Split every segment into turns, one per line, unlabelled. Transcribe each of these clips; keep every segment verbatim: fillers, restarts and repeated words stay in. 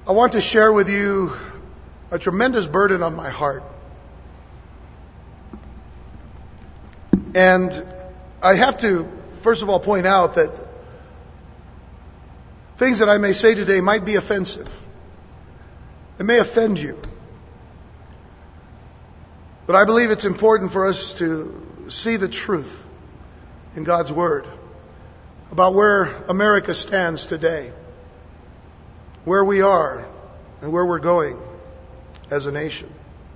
I want to share with you a tremendous burden on my heart. And I have to, first of all, point out that things that I may say today might be offensive. It may offend you. But I believe it's important for us to see the truth in God's Word about where America stands today, where we are, and where we're going as a nation.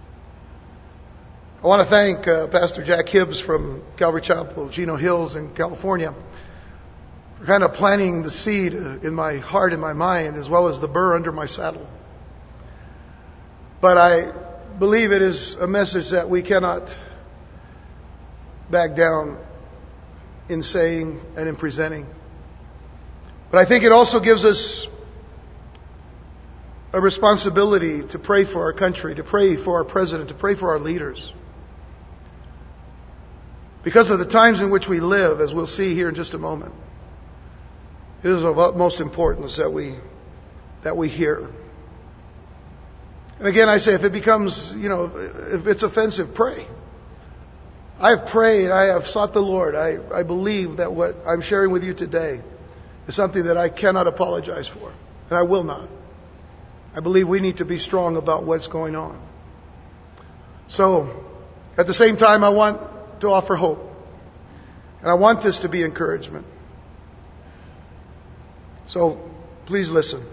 I want to thank uh, Pastor Jack Hibbs from Calvary Chapel, Chino Hills in California, for kind of planting the seed in my heart and my mind, as well as the burr under my saddle. But I believe it is a message that we cannot back down in saying and in presenting. But I think it also gives us a responsibility to pray for our country, to pray for our president, to pray for our leaders. Because of the times in which we live, as we'll see here in just a moment, it is of utmost importance that we that we hear. And again, I say, if it becomes, you know, if it's offensive, pray. I have prayed, I have sought the Lord. I, I believe that what I'm sharing with you today is something that I cannot apologize for, and I will not. I believe we need to be strong about what's going on. So, at the same time, I want to offer hope. And I want this to be encouragement. So, please listen.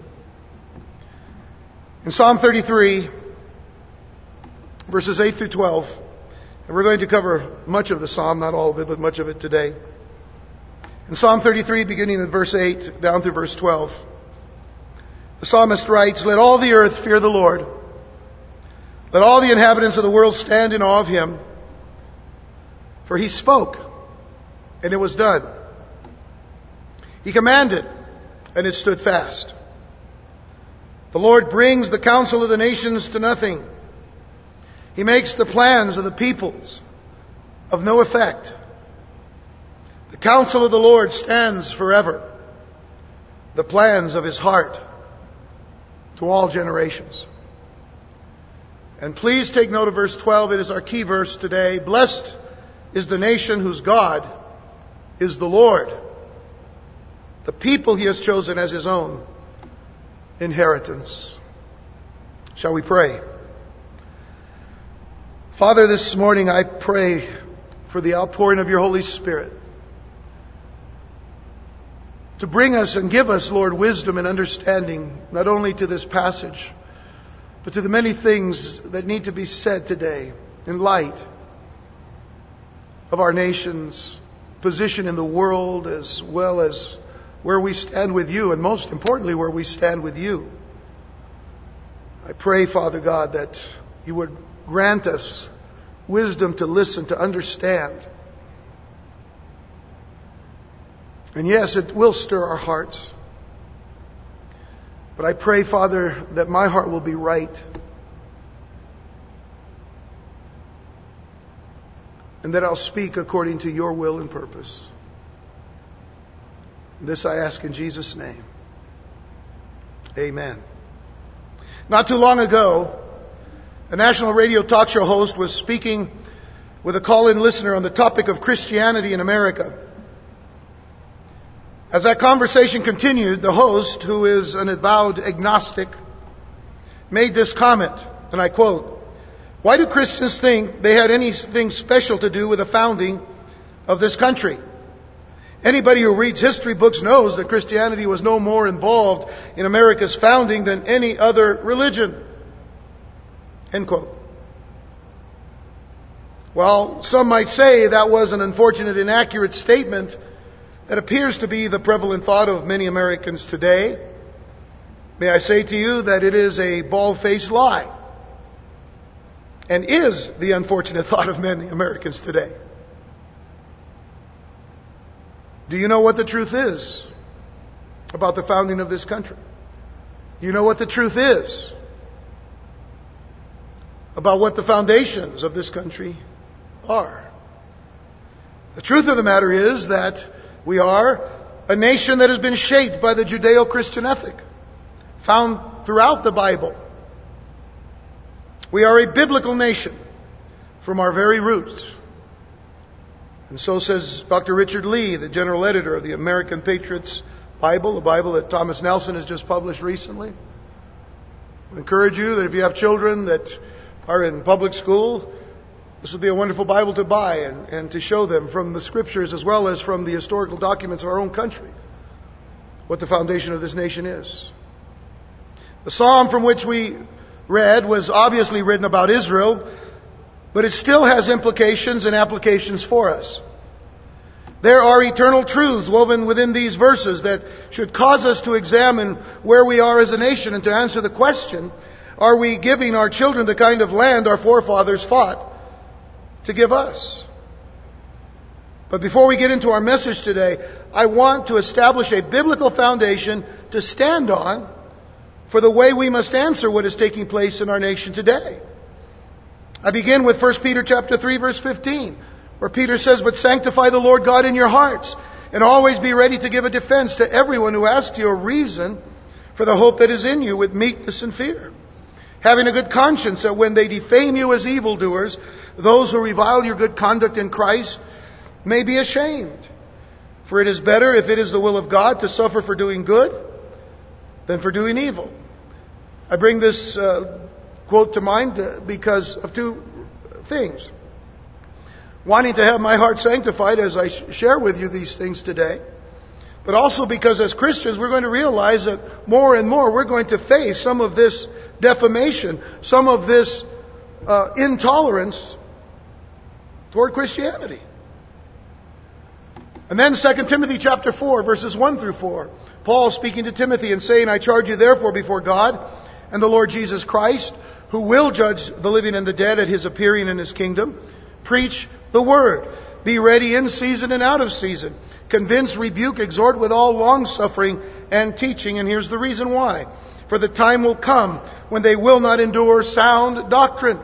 In Psalm thirty-three, verses eight through twelve, and we're going to cover much of the Psalm, not all of it, but much of it today. In Psalm thirty-three, beginning at verse eight, down through verse twelve, the psalmist writes, "Let all the earth fear the Lord. Let all the inhabitants of the world stand in awe of Him. For He spoke, and it was done. He commanded, and it stood fast. The Lord brings the counsel of the nations to nothing. He makes the plans of the peoples of no effect. The counsel of the Lord stands forever, the plans of His heart to all generations." And please take note of verse twelve. It is our key verse today. "Blessed is the nation whose God is the Lord, the people He has chosen as His own inheritance." Shall we pray? Father, this morning I pray for the outpouring of Your Holy Spirit to bring us and give us, Lord, wisdom and understanding, not only to this passage, but to the many things that need to be said today in light of our nation's position in the world, as well as where we stand with You, and most importantly, where we stand with You. I pray, Father God, that You would grant us wisdom to listen, to understand. And yes, it will stir our hearts. But I pray, Father, that my heart will be right. And that I'll speak according to Your will and purpose. This I ask in Jesus' name. Amen. Not too long ago, a national radio talk show host was speaking with a call-in listener on the topic of Christianity in America. As that conversation continued, the host, who is an avowed agnostic, made this comment, and I quote, "Why do Christians think they had anything special to do with the founding of this country? Anybody who reads history books knows that Christianity was no more involved in America's founding than any other religion." End quote. While some might say that was an unfortunate, inaccurate statement that appears to be the prevalent thought of many Americans today, may I say to you that it is a bald-faced lie, and is the unfortunate thought of many Americans today. Do you know what the truth is about the founding of this country? Do you know what the truth is about what the foundations of this country are? The truth of the matter is that we are a nation that has been shaped by the Judeo-Christian ethic, found throughout the Bible. We are a biblical nation from our very roots. And so says Doctor Richard Lee, the general editor of the American Patriots Bible, the Bible that Thomas Nelson has just published recently. I encourage you that if you have children that are in public school, this would be a wonderful Bible to buy and, and to show them from the Scriptures as well as from the historical documents of our own country what the foundation of this nation is. The psalm from which we read was obviously written about Israel, but it still has implications and applications for us. There are eternal truths woven within these verses that should cause us to examine where we are as a nation and to answer the question, are we giving our children the kind of land our forefathers fought to give us? But before we get into our message today, I want to establish a biblical foundation to stand on for the way we must answer what is taking place in our nation today. I begin with First Peter chapter three, verse fifteen, where Peter says, "But sanctify the Lord God in your hearts, and always be ready to give a defense to everyone who asks you a reason for the hope that is in you with meekness and fear. Having a good conscience, that when they defame you as evildoers, those who revile your good conduct in Christ may be ashamed. For it is better, if it is the will of God, to suffer for doing good than for doing evil." I bring this uh, quote to mind uh, because of two things. Wanting to have my heart sanctified as I sh- share with you these things today. But also because as Christians we're going to realize that more and more we're going to face some of this defamation, some of this uh, intolerance toward Christianity. And then Second Timothy chapter four, verses one through four. Paul speaking to Timothy and saying, "I charge you therefore before God and the Lord Jesus Christ, who will judge the living and the dead at His appearing in His kingdom. Preach the word. Be ready in season and out of season. Convince, rebuke, exhort with all long-suffering and teaching." And here's the reason why. "For the time will come when they will not endure sound doctrine,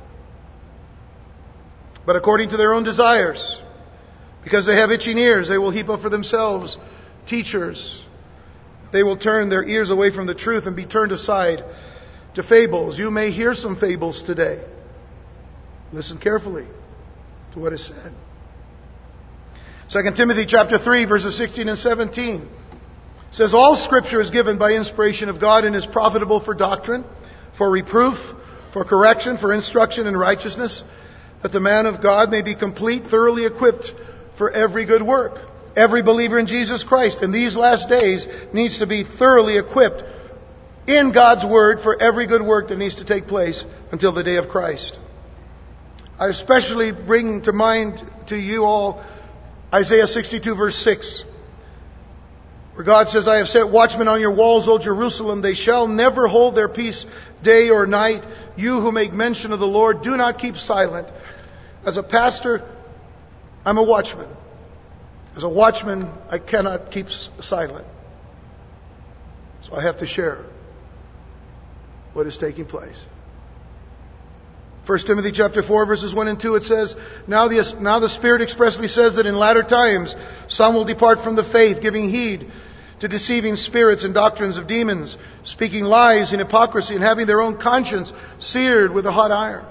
but according to their own desires. Because they have itching ears, they will heap up for themselves teachers. They will turn their ears away from the truth and be turned aside to fables." You may hear some fables today. Listen carefully to what is said. Second Timothy chapter three, verses sixteen and seventeen says, "All Scripture is given by inspiration of God and is profitable for doctrine, for reproof, for correction, for instruction in righteousness, that the man of God may be complete, thoroughly equipped for every good work." Every believer in Jesus Christ in these last days needs to be thoroughly equipped in God's Word for every good work that needs to take place until the day of Christ. I especially bring to mind to you all Isaiah sixty-two verse six, where God says, "I have set watchmen on your walls, O Jerusalem. They shall never hold their peace day or night. You who make mention of the Lord, do not keep silent." As a pastor, I'm a watchman. As a watchman, I cannot keep silent. So I have to share what is taking place. First Timothy chapter four, verses one and two, it says, now the, now the Spirit expressly says that in latter times some will depart from the faith, giving heed to deceiving spirits and doctrines of demons, speaking lies in hypocrisy, and having their own conscience seared with a hot iron.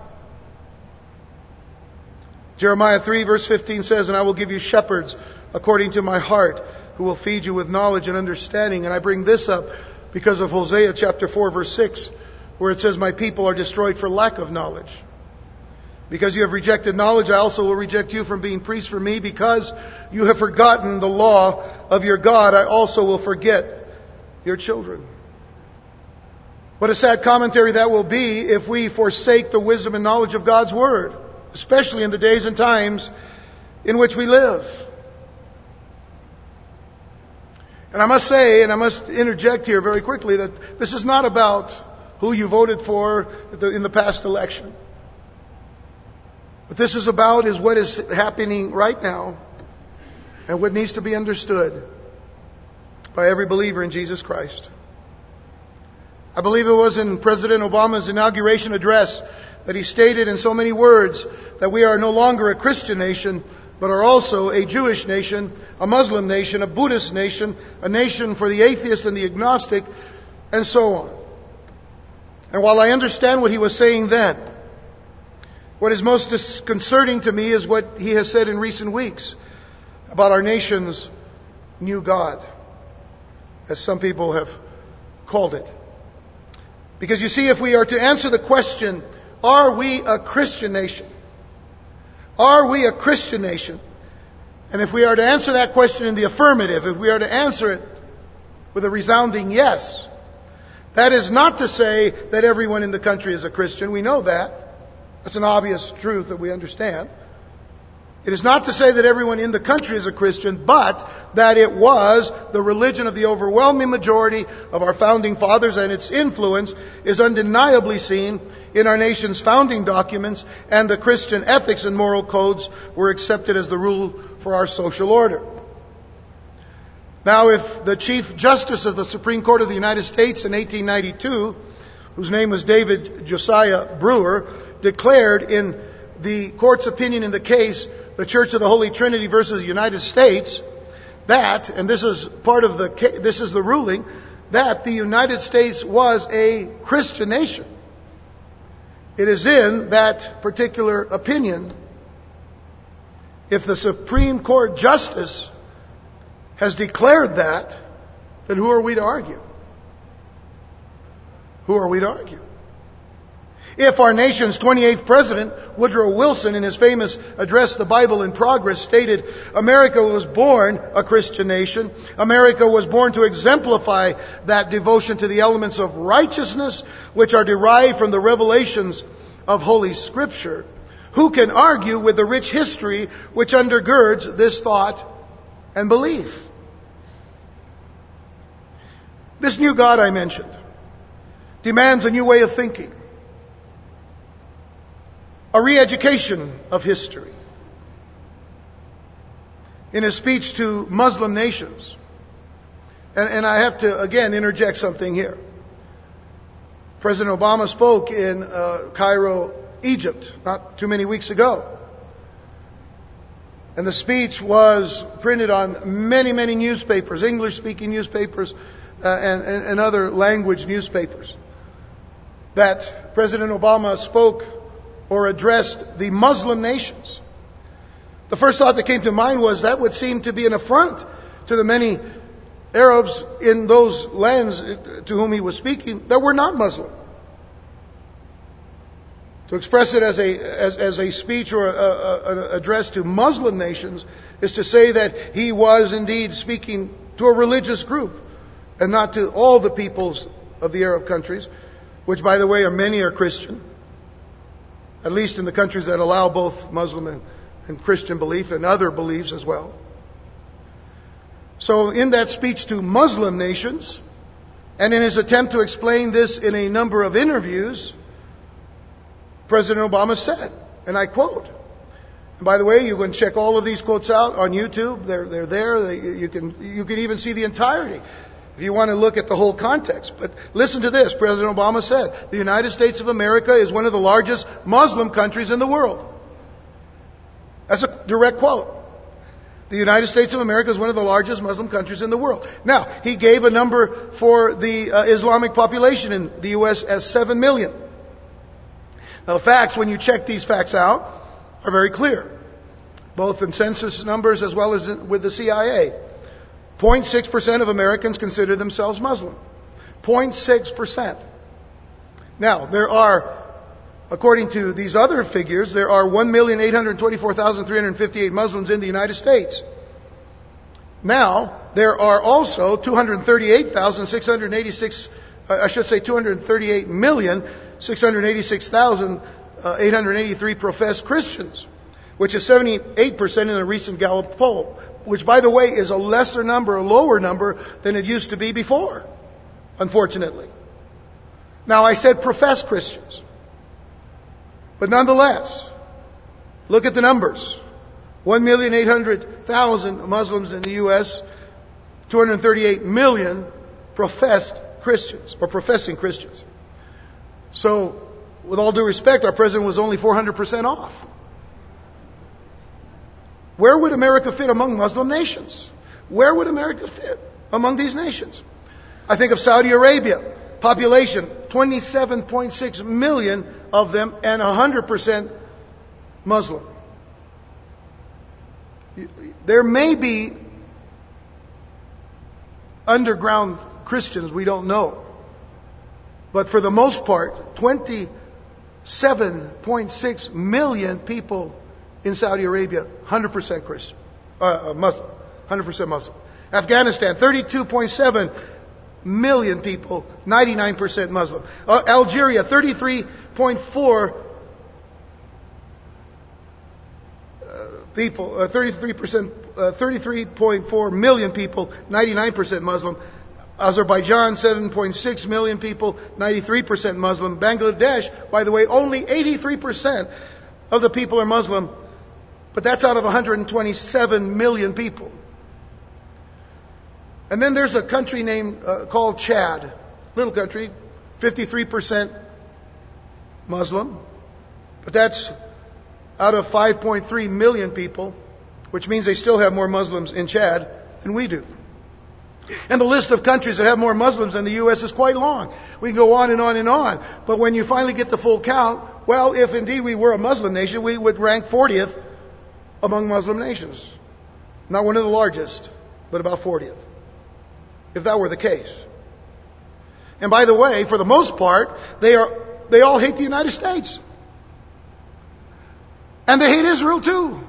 Jeremiah three, verse fifteen says, "And I will give you shepherds according to my heart, who will feed you with knowledge and understanding." And I bring this up because of Hosea chapter four, verse six, where it says, "My people are destroyed for lack of knowledge. Because you have rejected knowledge, I also will reject you from being priests for me. Because you have forgotten the law of your God, I also will forget your children." What a sad commentary that will be if we forsake the wisdom and knowledge of God's Word, especially in the days and times in which we live. And I must say, and I must interject here very quickly, that this is not about who you voted for in the past election. What this is about is what is happening right now and what needs to be understood by every believer in Jesus Christ. I believe it was in President Obama's inauguration address that he stated in so many words that we are no longer a Christian nation, but are also a Jewish nation, a Muslim nation, a Buddhist nation, a nation for the atheist and the agnostic, and so on. And while I understand what he was saying then, what is most disconcerting to me is what he has said in recent weeks about our nation's new God, as some people have called it. Because you see, if we are to answer the question, are we a Christian nation? Are we a Christian nation? And if we are to answer that question in the affirmative, if we are to answer it with a resounding yes, that is not to say that everyone in the country is a Christian. We know that. That's an obvious truth that we understand. It is not to say that everyone in the country is a Christian, but that it was the religion of the overwhelming majority of our founding fathers, and its influence is undeniably seen in our nation's founding documents, and the Christian ethics and moral codes were accepted as the rule for our social order. Now, if the Chief Justice of the Supreme Court of the United States in eighteen ninety-two, whose name was David Josiah Brewer, declared in the court's opinion in the case, the Church of the Holy Trinity versus the United States, that, and this is part of the, this is the ruling, that the United States was a Christian nation. It is in that particular opinion, if the Supreme Court Justice has declared that, then who are we to argue? Who are we to argue? If our nation's twenty-eighth President, Woodrow Wilson, in his famous address, The Bible in Progress, stated, America was born a Christian nation. America was born to exemplify that devotion to the elements of righteousness which are derived from the revelations of Holy Scripture. Who can argue with the rich history which undergirds this thought and belief? This new God I mentioned demands a new way of thinking, a re-education of history. In his speech to Muslim nations, and, and I have to again interject something here. President Obama spoke in uh, Cairo, Egypt, not too many weeks ago. And the speech was printed on many, many newspapers, English-speaking newspapers, uh, and, and, and other language newspapers. That President Obama spoke or addressed the Muslim nations. The first thought that came to mind was that would seem to be an affront to the many Arabs in those lands to whom he was speaking that were not Muslim. To express it as a as, as a speech or an address to Muslim nations is to say that he was indeed speaking to a religious group and not to all the peoples of the Arab countries, which, by the way, are many are Christian, at least in the countries that allow both Muslim and, and Christian belief and other beliefs as well. So in that speech to Muslim nations, and in his attempt to explain this in a number of interviews, President Obama said, and I quote, and by the way, you can check all of these quotes out on YouTube. They're, they're there. They, you can, you can even see the entirety if you want to look at the whole context. But listen to this. President Obama said, the United States of America is one of the largest Muslim countries in the world. That's a direct quote. The United States of America is one of the largest Muslim countries in the world. Now, he gave a number for the uh, Islamic population in the U S as seven million. Now, the facts, when you check these facts out, are very clear, both in census numbers as well as with the C I A. zero point six percent of Americans consider themselves Muslim. zero point six percent. Now, there are, according to these other figures, there are one million eight hundred twenty-four thousand three hundred fifty-eight Muslims in the United States. Now, there are also two hundred thirty-eight thousand six hundred eighty-six, uh, I should say two hundred thirty-eight million six hundred eighty-six thousand eight hundred eighty-three professed Christians, which is seventy-eight percent in a recent Gallup poll, which, by the way, is a lesser number, a lower number than it used to be before, unfortunately. Now, I said professed Christians. But nonetheless, look at the numbers. one million eight hundred thousand Muslims in the U S, two hundred thirty-eight million professed Christians, or professing Christians. So, with all due respect, our president was only four hundred percent off. Where would America fit among Muslim nations? Where would America fit among these nations? I think of Saudi Arabia. Population, twenty-seven point six million of them, and one hundred percent Muslim. There may be underground Christians, we don't know. But for the most part, twenty-seven point six million people in Saudi Arabia, one hundred percent Christian, uh, Muslim, one hundred percent Muslim. Afghanistan, thirty-two point seven million people, ninety-nine percent Muslim. Uh, Algeria, thirty-three point four uh, people, uh, thirty-three percent, uh, thirty-three point four million people, ninety-nine percent Muslim. Azerbaijan, seven point six million people, ninety-three percent Muslim. Bangladesh, by the way, only eighty-three percent of the people are Muslim, but that's out of one hundred twenty-seven million people. And then there's a country named uh, called Chad, little country, fifty-three percent Muslim, but that's out of five point three million people, which means they still have more Muslims in Chad than we do. And the list of countries that have more Muslims than the U S is quite long. We can go on and on and on. But when you finally get the full count, well, if indeed we were a Muslim nation, we would rank fortieth among Muslim nations. Not one of the largest, but about fortieth. If that were the case. And by the way, for the most part, they are they all hate the United States. And they hate Israel too.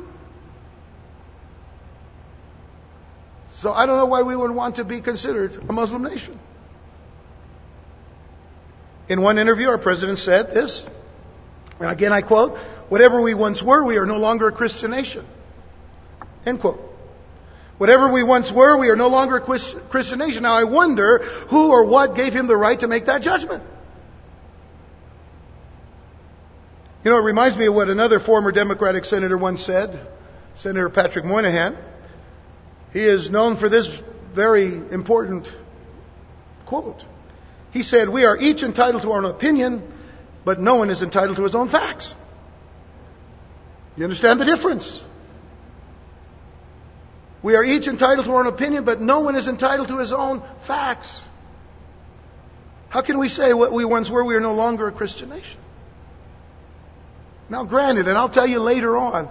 So I don't know why we would want to be considered a Muslim nation. In one interview, our president said this, and again I quote, "Whatever we once were, we are no longer a Christian nation." End quote. Whatever we once were, we are no longer a Christian nation. Now I wonder who or what gave him the right to make that judgment. You know, it reminds me of what another former Democratic senator once said, Senator Patrick Moynihan. He is known for this very important quote. He said, "We are each entitled to our own opinion, but no one is entitled to his own facts." You understand the difference? We are each entitled to our own opinion, but no one is entitled to his own facts. How can we say what we once were, we are no longer a Christian nation? Now granted, and I'll tell you later on,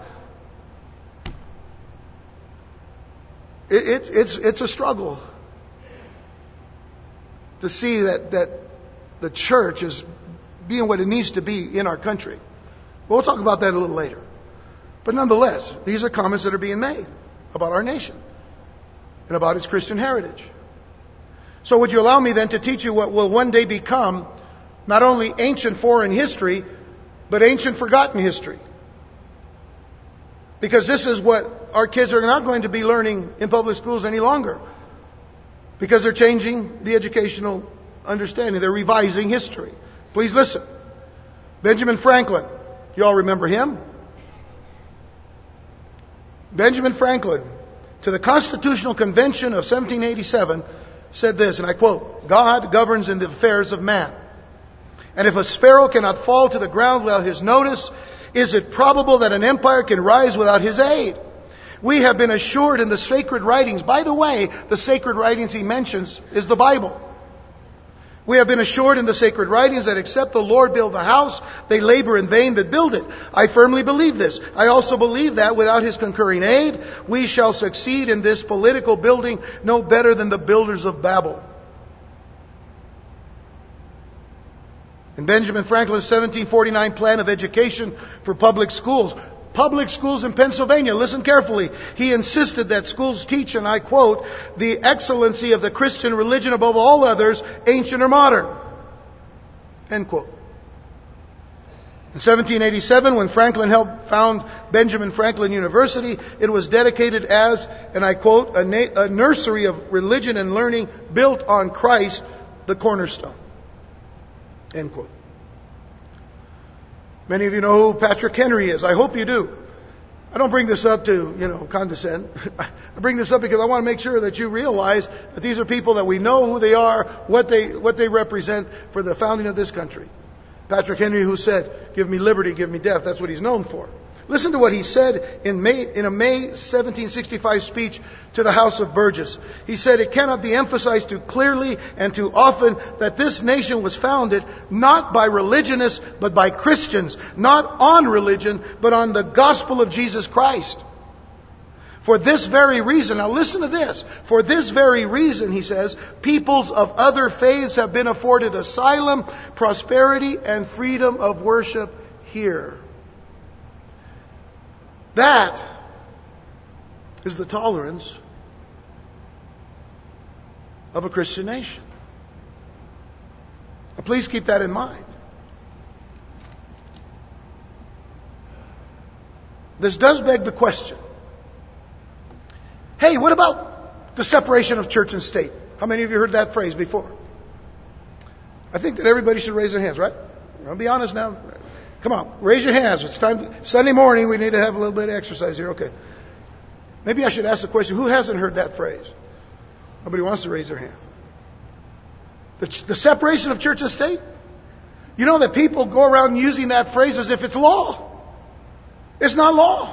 it, it, it's, it's a struggle to see that, that the church is being what it needs to be in our country. But we'll talk about that a little later. But nonetheless, these are comments that are being made about our nation and about its Christian heritage. So would you allow me then to teach you what will one day become not only ancient foreign history, but ancient forgotten history? Because this is what our kids are not going to be learning in public schools any longer. Because they're changing the educational understanding. They're revising history. Please listen. Benjamin Franklin. You all remember him? Benjamin Franklin, to the Constitutional Convention of seventeen eighty-seven, said this, and I quote, "God governs in the affairs of man. And if a sparrow cannot fall to the ground without his notice, is it probable that an empire can rise without his aid? We have been assured in the sacred writings." By the way, the sacred writings he mentions is the Bible. "We have been assured in the sacred writings that except the Lord build the house, they labor in vain that build it. I firmly believe this. I also believe that without his concurring aid, we shall succeed in this political building no better than the builders of Babel." In Benjamin Franklin's seventeen forty-nine plan of education for public schools, public schools in Pennsylvania, listen carefully, he insisted that schools teach, and I quote, "the excellency of the Christian religion above all others, ancient or modern." End quote. In seventeen eighty-seven, when Franklin helped found Benjamin Franklin University, it was dedicated as, and I quote, a, na- a nursery of religion and learning built on Christ, the cornerstone. End quote. Many of you know who Patrick Henry is. I hope you do. I don't bring this up to, you know, condescend. I bring this up because I want to make sure that you realize that these are people that we know who they are, what they, what they represent for the founding of this country. Patrick Henry, who said, "Give me liberty, give me death." That's what he's known for. Listen to what he said in May, in a May seventeen sixty-five speech to the House of Burgess. He said, "It cannot be emphasized too clearly and too often that this nation was founded not by religionists, but by Christians, not on religion, but on the gospel of Jesus Christ. For this very reason," now listen to this, "for this very reason," he says, "peoples of other faiths have been afforded asylum, prosperity, and freedom of worship here." That is the tolerance of a Christian nation. Now, please keep that in mind. This does beg the question, hey, what about the separation of church and state? How many of you heard that phrase before? I think that everybody should raise their hands, right? I'll be honest now. Come on, raise your hands. It's time. To, Sunday morning, we need to have a little bit of exercise here. Okay. Maybe I should ask the question, who hasn't heard that phrase? Nobody wants to raise their hands. The, the separation of church and state? You know that people go around using that phrase as if it's law. It's not law.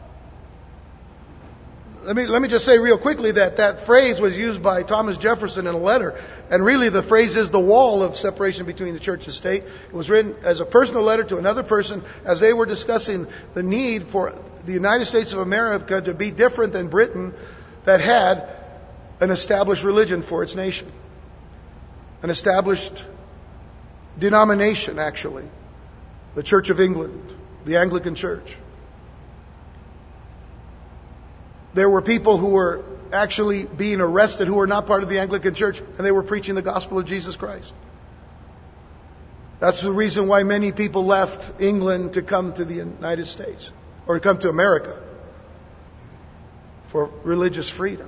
Let me, let me just say real quickly that that phrase was used by Thomas Jefferson in a letter. And really the phrase is the wall of separation between the church and state. It was written as a personal letter to another person as they were discussing the need for the United States of America to be different than Britain that had an established religion for its nation. An established denomination, actually. The Church of England, the Anglican Church. There were people who were actually being arrested who were not part of the Anglican Church, and they were preaching the gospel of Jesus Christ. That's the reason why many people left England to come to the United States, or to come to America, for religious freedom.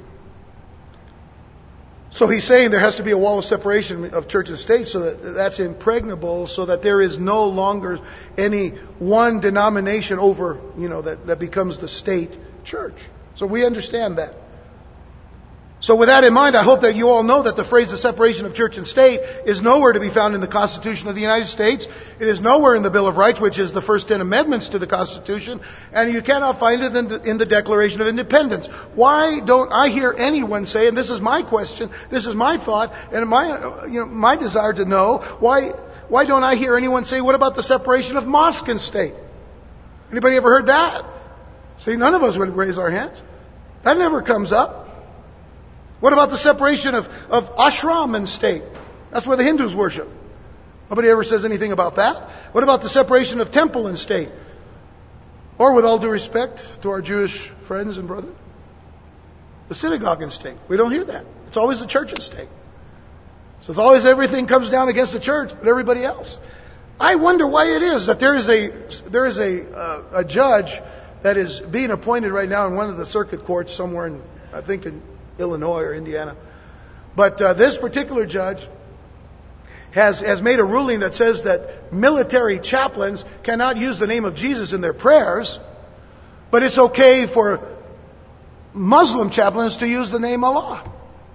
So he's saying there has to be a wall of separation of church and state so that that's impregnable, so that there is no longer any one denomination over, you know, that, that becomes the state church. So we understand that. So with that in mind, I hope that you all know that the phrase the separation of church and state is nowhere to be found in the Constitution of the United States. It is nowhere in the Bill of Rights, which is the first ten amendments to the Constitution. And you cannot find it in the, in the Declaration of Independence. Why don't I hear anyone say, and this is my question, this is my thought, and my, you know, my desire to know, why, why don't I hear anyone say, what about the separation of mosque and state? Anybody ever heard that? See, none of us would raise our hands. That never comes up. What about the separation of, of ashram and state? That's where the Hindus worship. Nobody ever says anything about that. What about the separation of temple and state? Or, with all due respect to our Jewish friends and brothers, the synagogue and state. We don't hear that. It's always the church and state. So it's always everything comes down against the church, but everybody else. I wonder why it is that there is a there is a uh, a judge that is being appointed right now in one of the circuit courts somewhere in, I think, in Illinois or Indiana. But uh, this particular judge has, has made a ruling that says that military chaplains cannot use the name of Jesus in their prayers, but it's okay for Muslim chaplains to use the name Allah.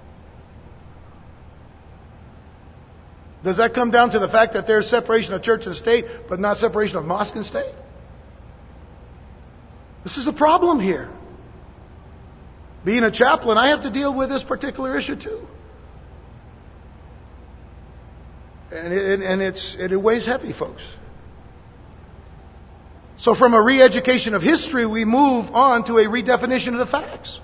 Does that come down to the fact that there's separation of church and state, but not separation of mosque and state? This is a problem here. Being a chaplain, I have to deal with this particular issue too. And it, and it's, it weighs heavy, folks. So from a re-education of history, we move on to a redefinition of the facts.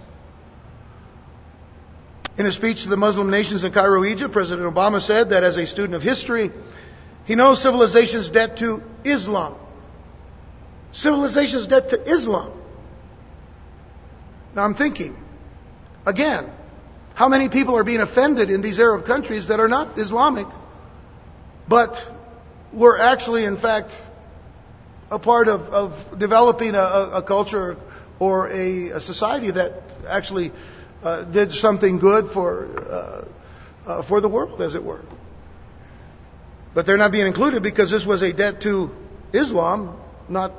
In a speech to the Muslim nations in Cairo, Egypt, President Obama said that as a student of history, he knows civilization's debt to Islam. Civilization's debt to Islam. Now I'm thinking, again, how many people are being offended in these Arab countries that are not Islamic, but were actually, in fact, a part of, of developing a, a culture or a, a society that actually uh, did something good for uh, uh, for the world, as it were. But they're not being included because this was a debt to Islam, not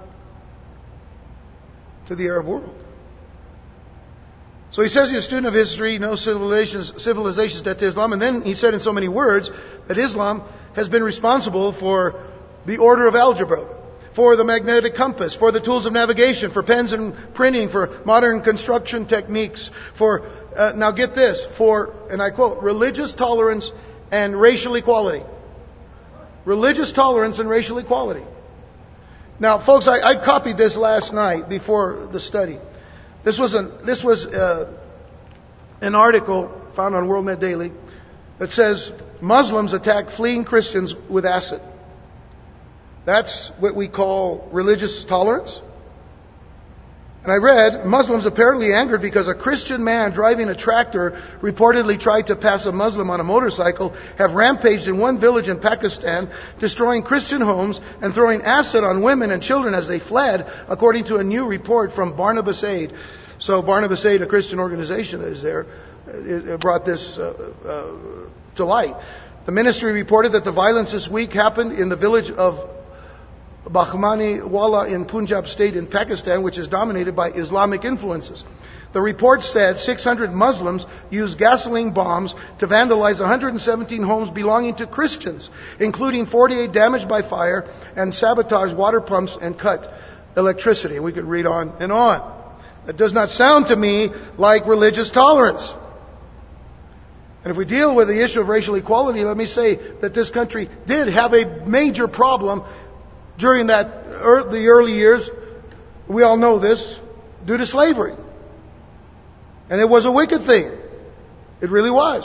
to the Arab world. So he says he's a student of history, knows civilizations, civilizations debt to Islam, and then he said in so many words that Islam has been responsible for the order of algebra, for the magnetic compass, for the tools of navigation, for pens and printing, for modern construction techniques, for, uh, now get this, for, and I quote, religious tolerance and racial equality. Religious tolerance and racial equality. Now, folks, I, I copied this last night before the study. This was an, this was uh, an article found on WorldNet Daily that says Muslims attack fleeing Christians with acid. That's what we call religious tolerance. And I read, Muslims apparently angered because a Christian man driving a tractor reportedly tried to pass a Muslim on a motorcycle have rampaged in one village in Pakistan, destroying Christian homes and throwing acid on women and children as they fled, according to a new report from Barnabas Aid. So Barnabas Aid, a Christian organization that is there, it brought this uh, uh, to light. The ministry reported that the violence this week happened in the village of Bahmani Wala in Punjab state in Pakistan, which is dominated by Islamic influences. The report said six hundred Muslims used gasoline bombs to vandalize one hundred seventeen homes belonging to Christians, including forty-eight damaged by fire, and sabotage water pumps and cut electricity. And we could read on and on. That does not sound to me like religious tolerance. And if we deal with the issue of racial equality, let me say that this country did have a major problem during that the early years. We all know this, due to slavery. And it was a wicked thing. It really was.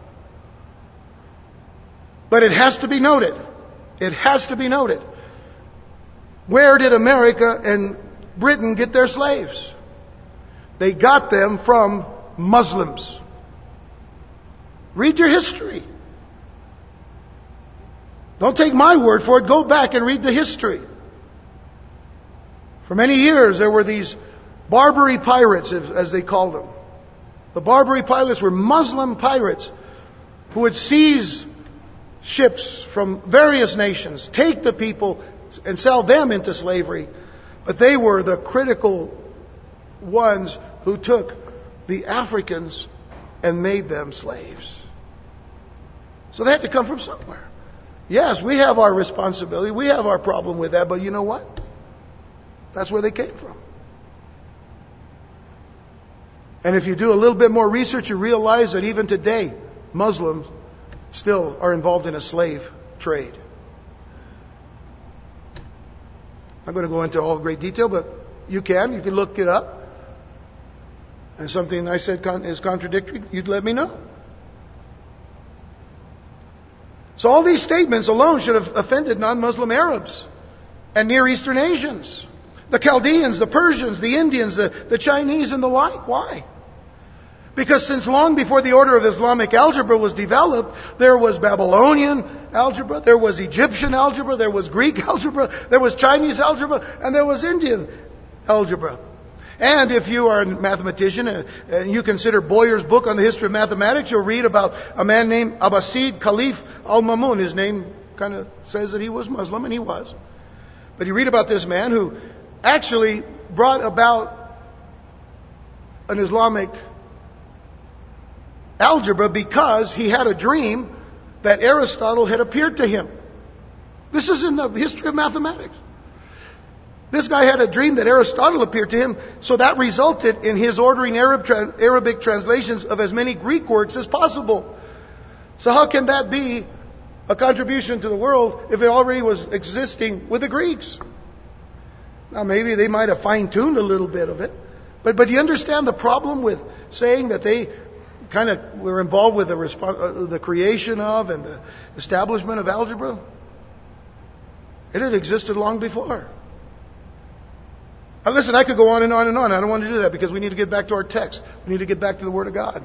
But it has to be noted. It has to be noted. Where did America and Britain get their slaves? They got them from Muslims. Read your history. Don't take my word for it. Go back and read the history. For many years, there were these Barbary pirates, as they called them. The Barbary pirates were Muslim pirates who would seize ships from various nations, take the people, and sell them into slavery. But they were the critical ones who took the Africans and made them slaves. So they had to come from somewhere. Yes, we have our responsibility. We have our problem with that. But you know what? That's where they came from. And if you do a little bit more research, you realize that even today, Muslims still are involved in a slave trade. I'm not going to go into all great detail, but you can. You can look it up. And something I said is contradictory, you'd let me know. So all these statements alone should have offended non-Muslim Arabs and Near Eastern Asians. The Chaldeans, the Persians, the Indians, the, the Chinese, and the like. Why? Because since long before the order of Islamic algebra was developed, there was Babylonian algebra, there was Egyptian algebra, there was Greek algebra, there was Chinese algebra, and there was Indian algebra. And if you are a mathematician and you consider Boyer's book on the history of mathematics, you'll read about a man named Abbasid Khalif al-Mamun. His name kind of says that he was Muslim, and he was. But you read about this man who actually brought about an Islamic algebra because he had a dream that Aristotle had appeared to him. This is in the history of mathematics. This guy had a dream that Aristotle appeared to him, so that resulted in his ordering Arab tra- Arabic translations of as many Greek works as possible. So how can that be a contribution to the world if it already was existing with the Greeks? Now maybe they might have fine-tuned a little bit of it, but but do you understand the problem with saying that they kind of were involved with the, resp- uh, the creation of and the establishment of algebra? It had existed long before. Now listen, I could go on and on and on. I don't want to do that because we need to get back to our text. We need to get back to the Word of God.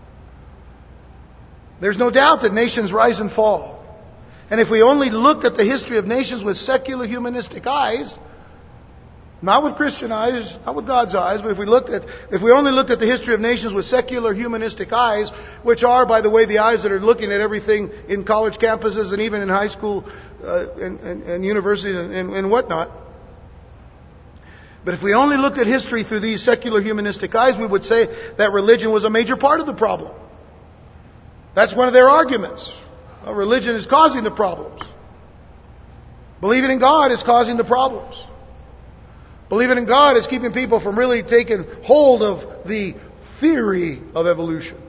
There's no doubt that nations rise and fall. And if we only looked at the history of nations with secular humanistic eyes, not with Christian eyes, not with God's eyes, but if we looked at, if we only looked at the history of nations with secular humanistic eyes, which are, by the way, the eyes that are looking at everything in college campuses and even in high school uh, and, and, and universities and, and, and whatnot. But if we only looked at history through these secular humanistic eyes, we would say that religion was a major part of the problem. That's one of their arguments. Well, religion is causing the problems. Believing in God is causing the problems. Believing in God is keeping people from really taking hold of the theory of evolution.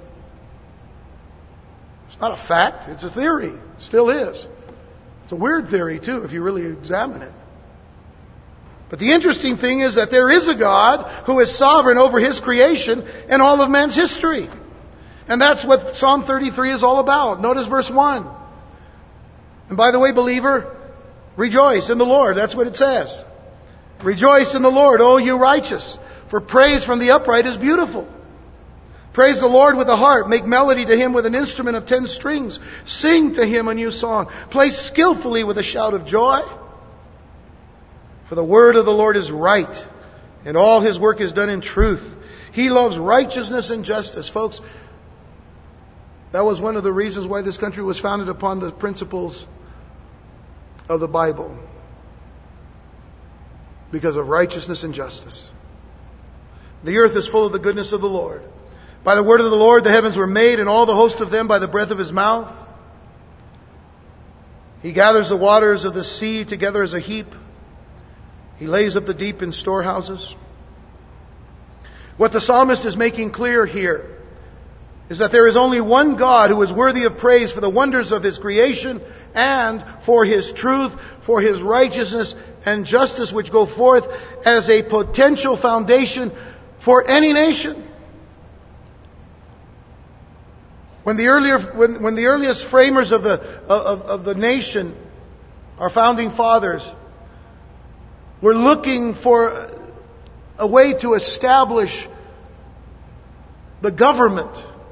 It's not a fact, it's a theory. It still is. It's a weird theory, too, if you really examine it. But the interesting thing is that there is a God who is sovereign over His creation and all of man's history. And that's what Psalm thirty-three is all about. Notice verse one. And by the way, believer, rejoice in the Lord. That's what it says. Rejoice in the Lord, O you righteous, for praise from the upright is beautiful. Praise the Lord with a harp. Make melody to Him with an instrument of ten strings. Sing to Him a new song. Play skillfully with a shout of joy. For the word of the Lord is right, and all His work is done in truth. He loves righteousness and justice. Folks, that was one of the reasons why this country was founded upon the principles of the Bible. Because of righteousness and justice. The earth is full of the goodness of the Lord. By the word of the Lord the heavens were made, and all the host of them by the breath of His mouth. He gathers the waters of the sea together as a heap. He lays up the deep in storehouses. What the psalmist is making clear here is that there is only one God who is worthy of praise for the wonders of His creation and for His truth, for His righteousness and justice, which go forth as a potential foundation for any nation. When the earlier, when, when the earliest framers of the of, of the nation, our founding fathers, were looking for a way to establish the government,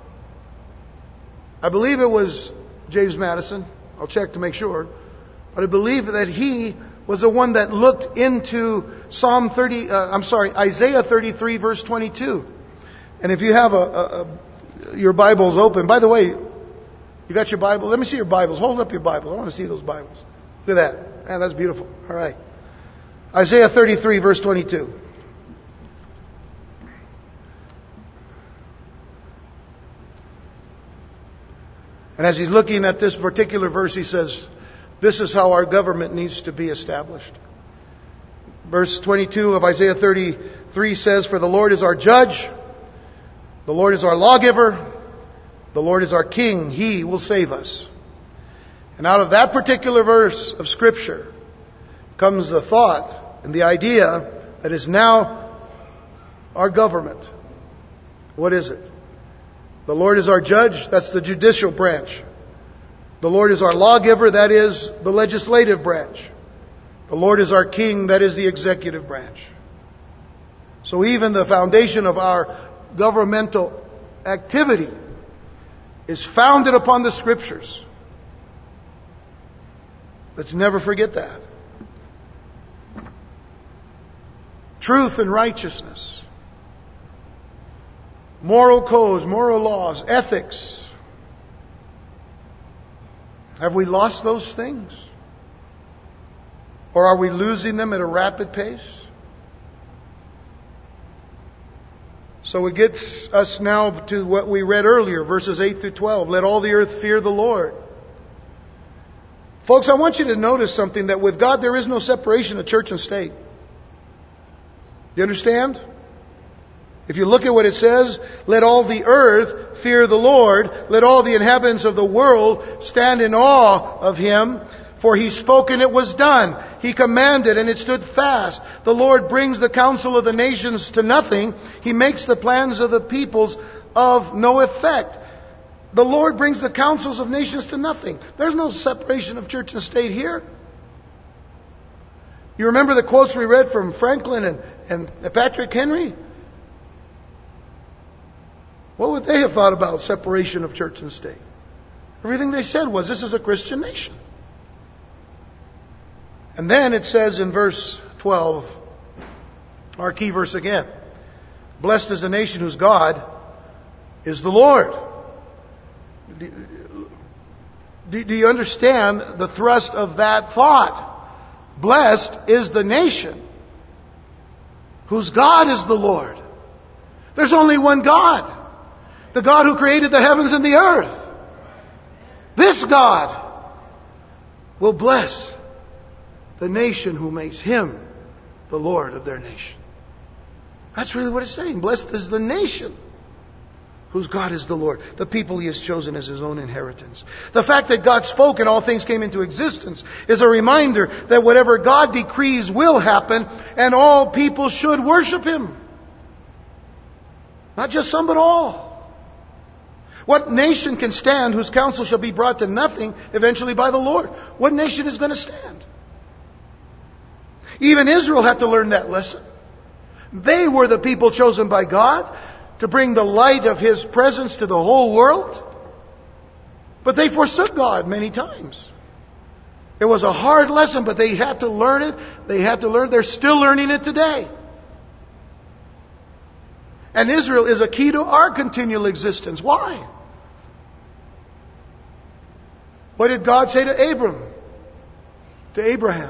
I believe it was James Madison. I'll check to make sure. But I believe that he was the one that looked into Psalm thirty. Uh, I'm sorry, Isaiah thirty-three, verse twenty-two. And if you have a, a, a your Bibles open, by the way, you got your Bible. Let me see your Bibles. Hold up your Bible. I want to see those Bibles. Look at that. Man, that's beautiful. All right, Isaiah thirty-three, verse twenty-two. And as he's looking at this particular verse, he says, this is how our government needs to be established. Verse twenty-two of Isaiah thirty-three says, for the Lord is our judge, the Lord is our lawgiver, the Lord is our king, He will save us. And out of that particular verse of Scripture comes the thought and the idea that is now our government. What is it? The Lord is our judge, that's the judicial branch. The Lord is our lawgiver, that is the legislative branch. The Lord is our king, that is the executive branch. So even the foundation of our governmental activity is founded upon the Scriptures. Let's never forget that. Truth and righteousness. Moral codes, moral laws, ethics. Have we lost those things? Or are we losing them at a rapid pace? So it gets us now to what we read earlier, verses eight through twelve. Let all the earth fear the Lord. Folks, I want you to notice something, that with God there is no separation of church and state. You understand? If you look at what it says, let all the earth fear the Lord. Let all the inhabitants of the world stand in awe of Him. For He spoke and it was done. He commanded and it stood fast. The Lord brings the counsel of the nations to nothing. He makes the plans of the peoples of no effect. The Lord brings the counsels of nations to nothing. There's no separation of church and state here. You remember the quotes we read from Franklin and, and Patrick Henry? What would they have thought about separation of church and state? Everything they said was, this is a Christian nation. And then it says in verse twelve, our key verse again, blessed is the nation whose God is the Lord. Do, do you understand the thrust of that thought? Blessed is the nation whose God is the Lord. There's only one God. The God who created the heavens and the earth. This God will bless the nation who makes Him the Lord of their nation. That's really what it's saying. Blessed is the nation whose God is the Lord, the people He has chosen as His own inheritance. The fact that God spoke and all things came into existence is a reminder that whatever God decrees will happen, and all people should worship Him. Not just some, but all. What nation can stand whose counsel shall be brought to nothing eventually by the Lord? What nation is going to stand? Even Israel had to learn that lesson. They were the people chosen by God to bring the light of His presence to the whole world. But they forsook God many times. It was a hard lesson, but they had to learn it. They had to learn. They're still learning it today. And Israel is a key to our continual existence. Why? What did God say to Abram? To Abraham?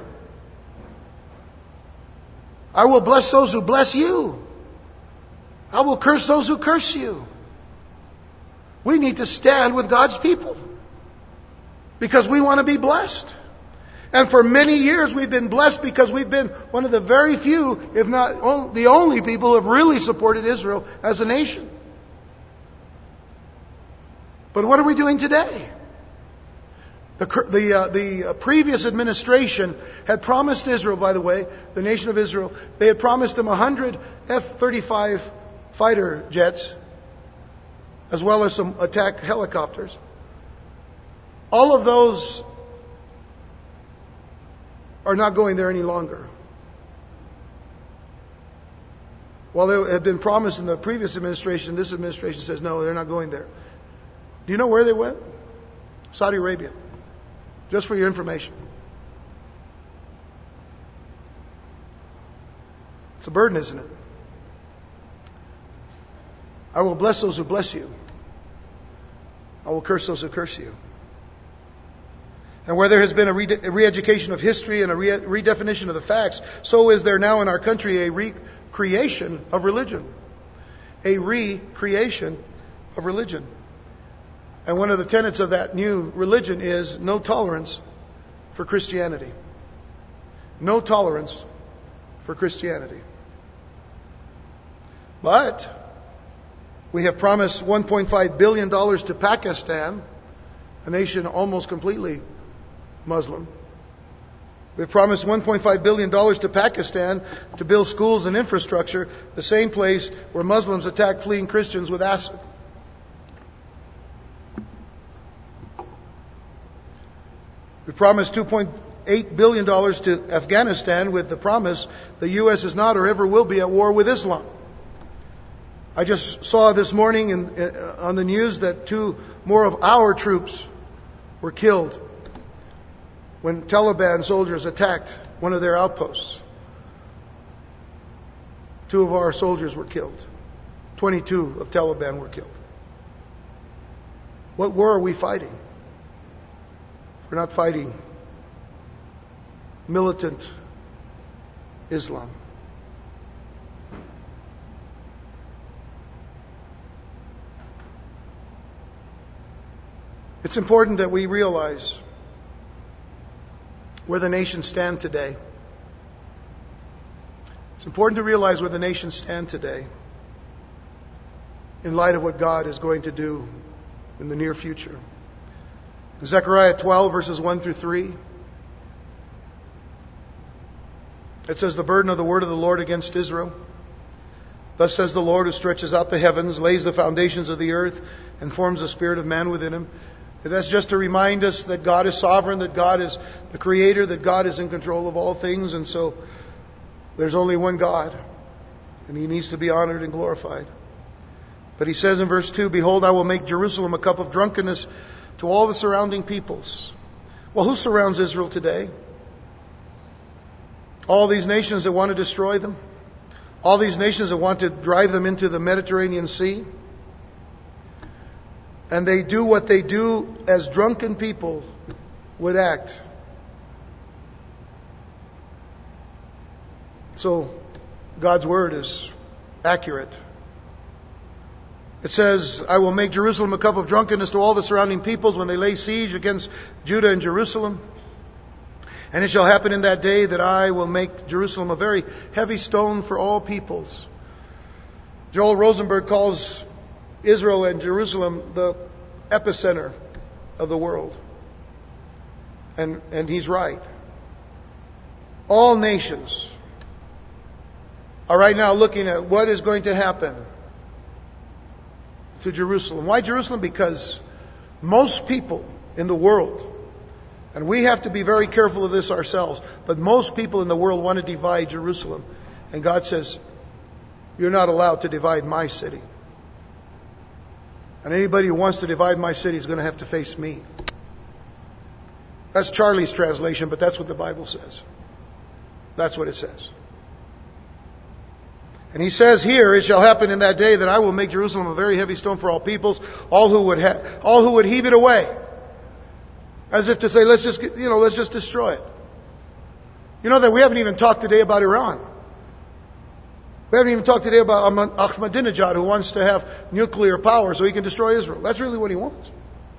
I will bless those who bless you. I will curse those who curse you. We need to stand with God's people because we want to be blessed. And for many years we've been blessed because we've been one of the very few, if not the only people who have really supported Israel as a nation. But what are we doing today? The, the, uh, the previous administration had promised Israel, by the way, the nation of Israel, they had promised them one hundred F thirty-five fighter jets, as well as some attack helicopters. All of those are not going there any longer. While they had been promised in the previous administration, this administration says, no, they're not going there. Do you know where they went? Saudi Arabia. Just for your information. It's a burden, isn't it? I will bless those who bless you. I will curse those who curse you. And where there has been a re- re-education of history and a re- redefinition of the facts, so is there now in our country a recreation of religion. A recreation of religion. And one of the tenets of that new religion is no tolerance for Christianity. No tolerance for Christianity. But we have promised one point five billion dollars to Pakistan, a nation almost completely Muslim. We've promised one point five billion dollars to Pakistan to build schools and infrastructure, the same place where Muslims attack fleeing Christians with acid. We promised two point eight billion dollars to Afghanistan with the promise the U S is not or ever will be at war with Islam. I just saw this morning in, uh, on the news that two more of our troops were killed when Taliban soldiers attacked one of their outposts. Two of our soldiers were killed. twenty-two of Taliban were killed. What war are we fighting? We're not fighting militant Islam. It's important that we realize where the nations stand today. It's important to realize where the nations stand today in light of what God is going to do in the near future. Zechariah twelve, verses one through three. It says, the burden of the word of the Lord against Israel. Thus says the Lord, who stretches out the heavens, lays the foundations of the earth, and forms the spirit of man within him. And that's just to remind us that God is sovereign, that God is the creator, that God is in control of all things. And so there's only one God, and He needs to be honored and glorified. But He says in verse two, behold, I will make Jerusalem a cup of drunkenness to all the surrounding peoples. Well, who surrounds Israel today? All these nations that want to destroy them? All these nations that want to drive them into the Mediterranean Sea? And they do what they do as drunken people would act. So, God's word is accurate. It says, I will make Jerusalem a cup of drunkenness to all the surrounding peoples when they lay siege against Judah and Jerusalem. And it shall happen in that day that I will make Jerusalem a very heavy stone for all peoples. Joel Rosenberg calls Israel and Jerusalem the epicenter of the world. And, and he's right. All nations are right now looking at what is going to happen to Jerusalem. Why Jerusalem? Because most people in the world, and we have to be very careful of this ourselves, but most people in the world want to divide Jerusalem. And God says, you're not allowed to divide my city. And anybody who wants to divide my city is going to have to face me. That's Charlie's translation, but that's what the Bible says. That's what it says. And he says here, it shall happen in that day that I will make Jerusalem a very heavy stone for all peoples, all who would ha- all who would heave it away. As if to say, let's just, you know, let's just destroy it. You know that we haven't even talked today about Iran. We haven't even talked today about Ahmadinejad, who wants to have nuclear power so he can destroy Israel. That's really what he wants.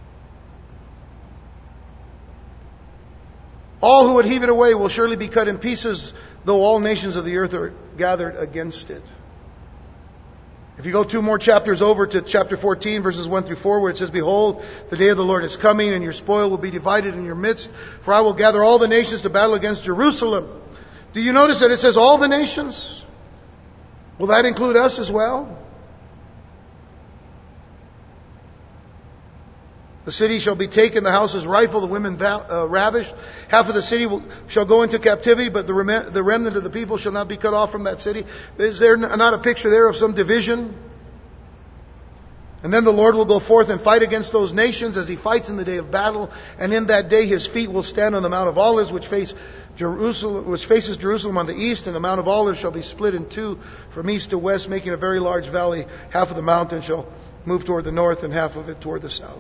All who would heave it away will surely be cut in pieces, though all nations of the earth are gathered against it. If you go two more chapters over to chapter fourteen, verses one through four, where it says, behold, the day of the Lord is coming, and your spoil will be divided in your midst, for I will gather all the nations to battle against Jerusalem. Do you notice that it says all the nations? Will that include us as well? The city shall be taken, the houses rifled, the women va- uh, ravished. Half of the city will, shall go into captivity, but the, rem- the remnant of the people shall not be cut off from that city. Is there not a picture there of some division? And then the Lord will go forth and fight against those nations as He fights in the day of battle. And in that day His feet will stand on the Mount of Olives, which face Jerusalem, which faces Jerusalem on the east, and the Mount of Olives shall be split in two from east to west, making a very large valley. Half of the mountain shall move toward the north, and half of it toward the south.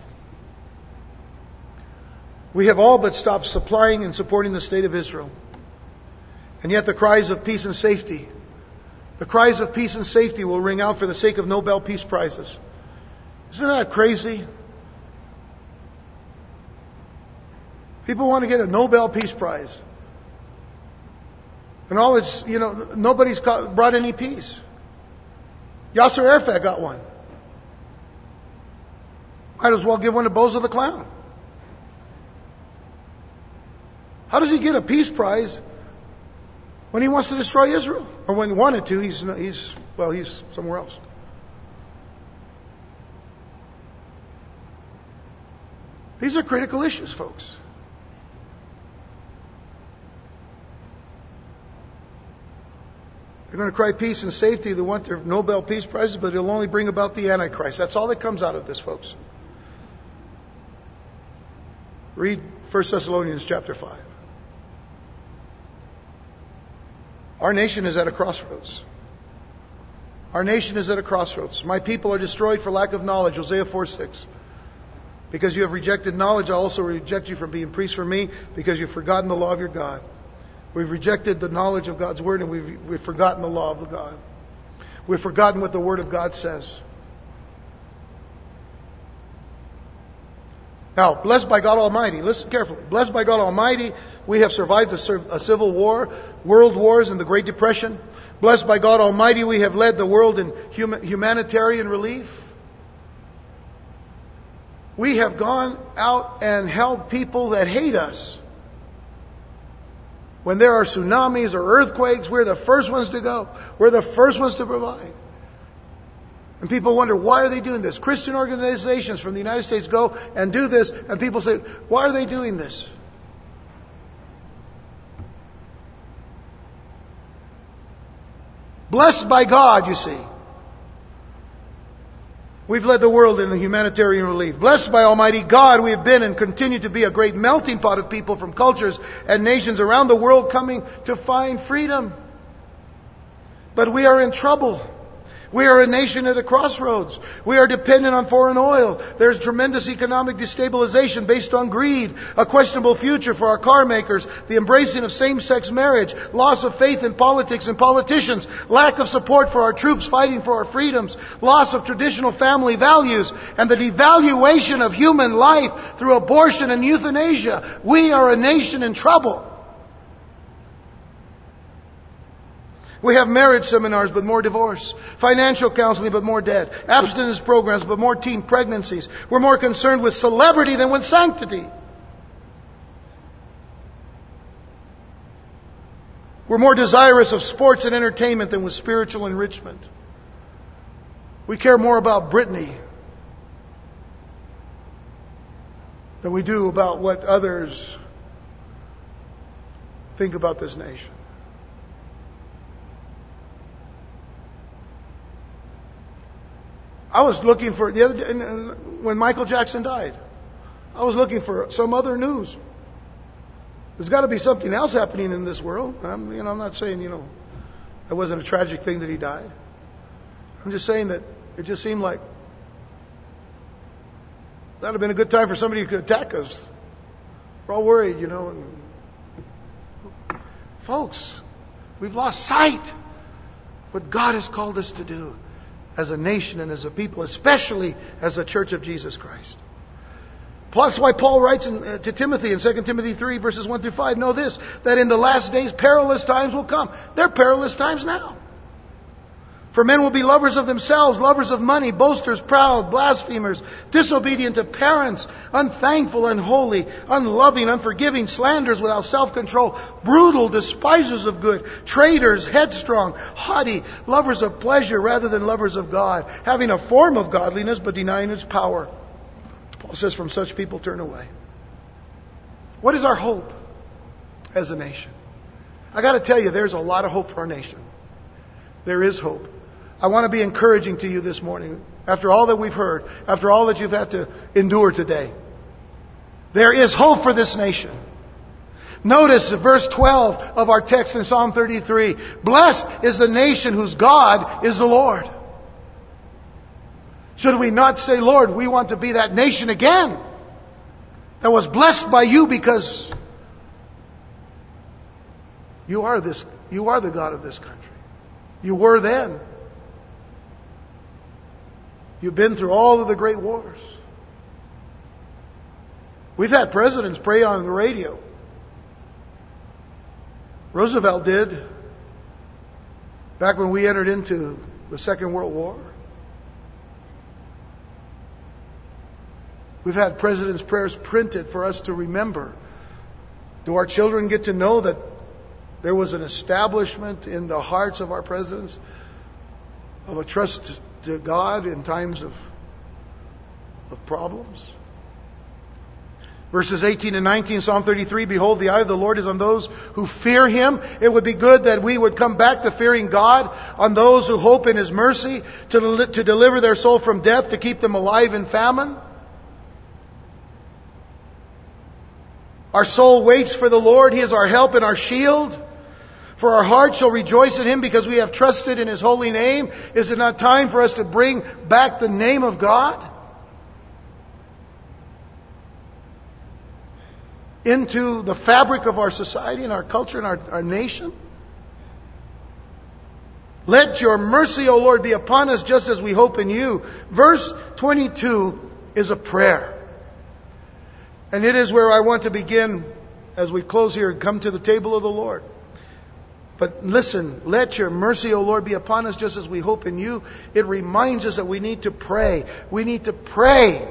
We have all but stopped supplying and supporting the state of Israel. And yet the cries of peace and safety, the cries of peace and safety will ring out for the sake of Nobel Peace Prizes. Isn't that crazy? People want to get a Nobel Peace Prize. And all it's, you know, nobody's brought any peace. Yasser Arafat got one. Might as well give one to Bozo the Clown. How does he get a peace prize when he wants to destroy Israel? Or when he wanted to, he's, he's well, he's somewhere else. These are critical issues, folks. They're going to cry peace and safety. They want their Nobel Peace Prizes, but it'll only bring about the Antichrist. That's all that comes out of this, folks. Read First Thessalonians chapter five. Our nation is at a crossroads. Our nation is at a crossroads. My people are destroyed for lack of knowledge. Hosea four six. Because you have rejected knowledge, I also reject you from being priests for me, because you've forgotten the law of your God. We've rejected the knowledge of God's Word, and we've, we've forgotten the law of the God. We've forgotten what the Word of God says. Now, blessed by God Almighty, listen carefully. Blessed by God Almighty, we have survived a, a civil war, world wars, and the Great Depression. Blessed by God Almighty, we have led the world in human, humanitarian relief. We have gone out and helped people that hate us. When there are tsunamis or earthquakes, we're the first ones to go. We're the first ones to provide. And people wonder, why are they doing this? Christian organizations from the United States go and do this, and people say, why are they doing this? Blessed by God, you see. We've led the world in the humanitarian relief. Blessed by Almighty God, we have been and continue to be a great melting pot of people from cultures and nations around the world coming to find freedom. But we are in trouble. We are a nation at a crossroads. We are dependent on foreign oil. There's tremendous economic destabilization based on greed, a questionable future for our car makers, the embracing of same-sex marriage, loss of faith in politics and politicians, lack of support for our troops fighting for our freedoms, loss of traditional family values, and the devaluation of human life through abortion and euthanasia. We are a nation in trouble. We have marriage seminars, but more divorce. Financial counseling, but more debt. Abstinence programs, but more teen pregnancies. We're more concerned with celebrity than with sanctity. We're more desirous of sports and entertainment than with spiritual enrichment. We care more about Britney than we do about what others think about this nation. I was looking for, the other day, when Michael Jackson died, I was looking for some other news. There's got to be something else happening in this world. I'm, you know, I'm not saying, you know, it wasn't a tragic thing that he died. I'm just saying that it just seemed like that would have been a good time for somebody who could attack us. We're all worried, you know. And folks, we've lost sight what God has called us to do as a nation and as a people, especially as a church of Jesus Christ. Plus, why Paul writes in, uh, to Timothy in Second Timothy three, verses one through five, know this, that in the last days perilous times will come. They're perilous times now. For men will be lovers of themselves, lovers of money, boasters, proud, blasphemers, disobedient to parents, unthankful, unholy, unloving, unforgiving, slanderers, without self-control, brutal, despisers of good, traitors, headstrong, haughty, lovers of pleasure rather than lovers of God, having a form of godliness but denying its power. Paul says, from such people turn away. What is our hope as a nation? I got to tell you, there's a lot of hope for our nation. There is hope. I want to be encouraging to you this morning, after all that we've heard, after all that you've had to endure today. There is hope for this nation. Notice verse twelve of our text in Psalm thirty-three. Blessed is the nation whose God is the Lord. Should we not say, Lord, we want to be that nation again that was blessed by you because you are this, you are the God of this country. You were then. You've been through all of the great wars. We've had presidents pray on the radio. Roosevelt did back when we entered into the Second World War. We've had presidents' prayers printed for us to remember. Do our children get to know that there was an establishment in the hearts of our presidents of a trust to God in times of, of problems? Verses eighteen and nineteen, Psalm thirty-three, behold, the eye of the Lord is on those who fear Him. It would be good that we would come back to fearing God, on those who hope in His mercy, to, to deliver their soul from death, to keep them alive in famine. Our soul waits for the Lord. He is our help and our shield. For our heart shall rejoice in Him because we have trusted in His holy name. Is it not time for us to bring back the name of God into the fabric of our society and our culture and our, our nation? Let your mercy, O Lord, be upon us just as we hope in you. Verse twenty-two is a prayer. And it is where I want to begin as we close here and come to the table of the Lord. But listen, let your mercy, O Lord, be upon us just as we hope in you. It reminds us that we need to pray. We need to pray.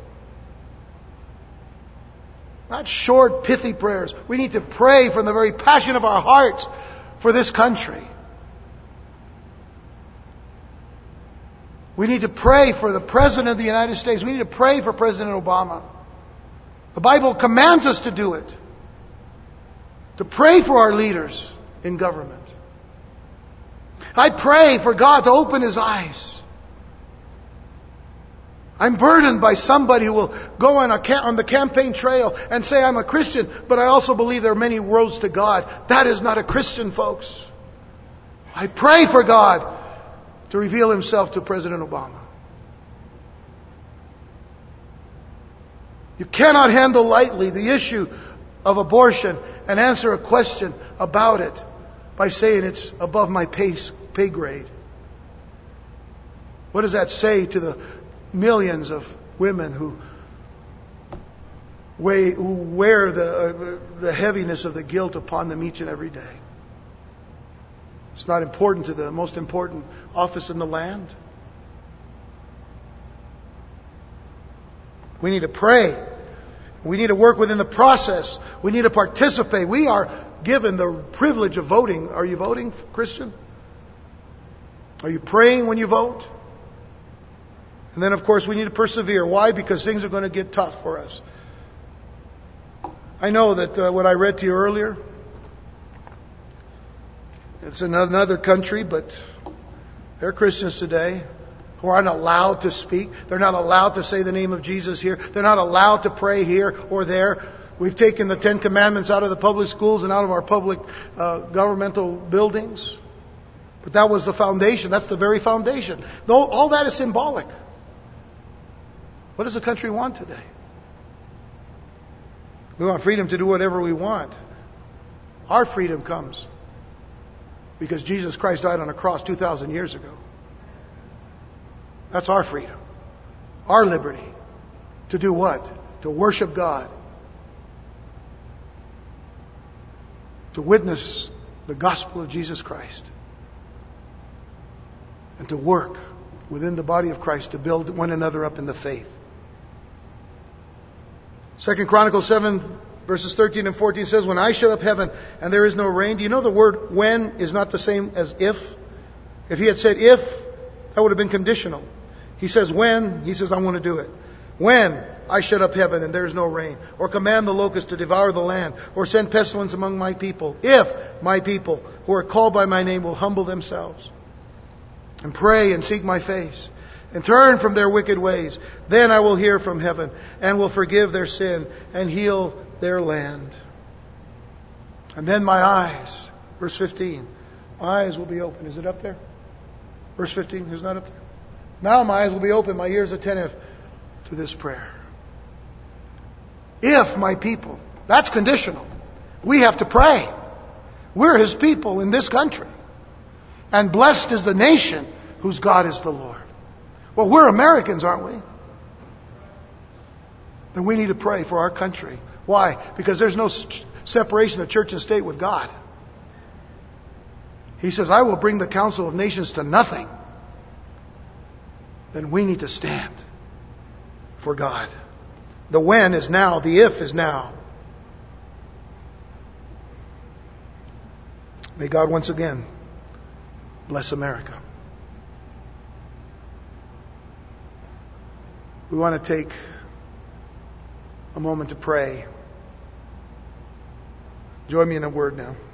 Not short, pithy prayers. We need to pray from the very passion of our hearts for this country. We need to pray for the President of the United States. We need to pray for President Obama. The Bible commands us to do it. To pray for our leaders in government. I pray for God to open His eyes. I'm burdened by somebody who will go on, a cam- on the campaign trail and say, I'm a Christian, but I also believe there are many roads to God. That is not a Christian, folks. I pray for God to reveal Himself to President Obama. You cannot handle lightly the issue of abortion and answer a question about it by saying it's above my pay, pay grade. What does that say to the millions of women who, weigh, who wear the, uh, the heaviness of the guilt upon them each and every day? It's not important to the most important office in the land. We need to pray. We need to work within the process. We need to participate. We are given the privilege of voting. Are you voting, Christian? Are you praying when you vote? And then, of course, we need to persevere. Why? Because things are going to get tough for us. I know that uh, what I read to you earlier, it's in another country, but there are Christians today who aren't allowed to speak. They're not allowed to say the name of Jesus here. They're not allowed to pray here or there. We've taken the Ten Commandments out of the public schools and out of our public uh, governmental buildings. But that was the foundation. That's the very foundation. No, all that is symbolic. What does the country want today? We want freedom to do whatever we want. Our freedom comes because Jesus Christ died on a cross two thousand years ago. That's our freedom. Our liberty. To do what? To worship God. To witness the gospel of Jesus Christ. And to work within the body of Christ to build one another up in the faith. Second Chronicles seven verses thirteen and fourteen says, when I shut up heaven and there is no rain. Do you know the word when is not the same as if? If he had said if, that would have been conditional. He says when, he says I want to do it. When I shut up heaven and there is no rain, or command the locust to devour the land, or send pestilence among my people, if my people who are called by my name will humble themselves and pray and seek my face and turn from their wicked ways, then I will hear from heaven and will forgive their sin and heal their land. And then my eyes, verse fifteen, my eyes will be open. Is it up there? Verse fifteen, who's not up there? Now my eyes will be open, my ears attentive to this prayer. If my people, that's conditional. We have to pray. We're His people in this country. And blessed is the nation whose God is the Lord. Well, we're Americans, aren't we? Then we need to pray for our country. Why? Because there's no separation of church and state with God. He says, I will bring the council of nations to nothing. Then we need to stand for God. The when is now. The if is now. May God once again bless America. We want to take a moment to pray. Join me in a word now.